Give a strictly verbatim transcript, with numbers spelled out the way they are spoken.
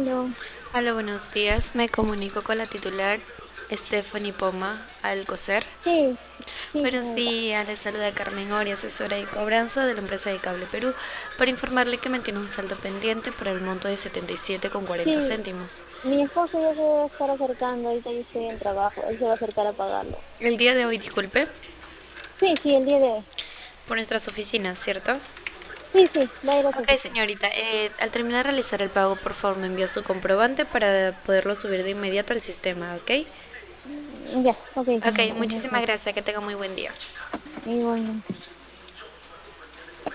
Aló. Hola, buenos días. Me comunico con la titular Stephanie Poma Alcocer. Sí, sí, Buenos señorita. días, les saluda Carmen Ori, asesora de cobranza de la empresa de Cable Perú, para informarle que me tiene un saldo pendiente por el monto de setenta y siete con cuarenta Sí, céntimos. mi esposo ya se debe estar acercando, ahorita yo estoy en trabajo, él se va a acercar a pagarlo. El día de hoy, disculpe, Sí, sí, el día de hoy. por nuestras oficinas, ¿cierto? Sí, sí, va a ir a su Ok, oficina. señorita, eh, al terminar de realizar el pago, por favor me envía su comprobante para poderlo subir de inmediato al sistema, ¿ok? Mm, Ya, ok, Ok, señorita, muchas muchísimas gracias. gracias, que tenga muy buen día. Igualmente.